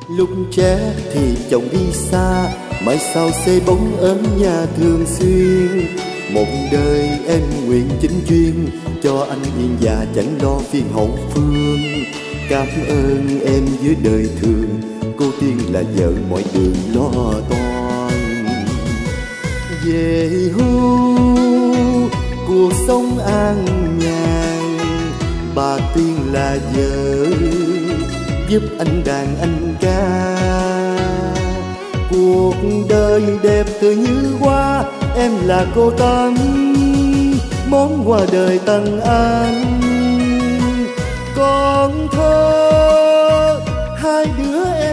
Lúc trẻ thì chồng đi xa, mai sau xây bóng ở nhà thường xuyên. Một đời em nguyện chính chuyên, cho anh yên già chẳng lo phiền hậu phương. Cảm ơn em dưới đời thường, cô tiên là vợ mọi đường lo toan. Về hưu cuộc sống an nhàn, bà Tiên là vợ giúp anh đàn anh ca. Cuộc đời đẹp tươi như hoa, em là cô Tâm, món quà đời tặng anh. Con thơ hai đứa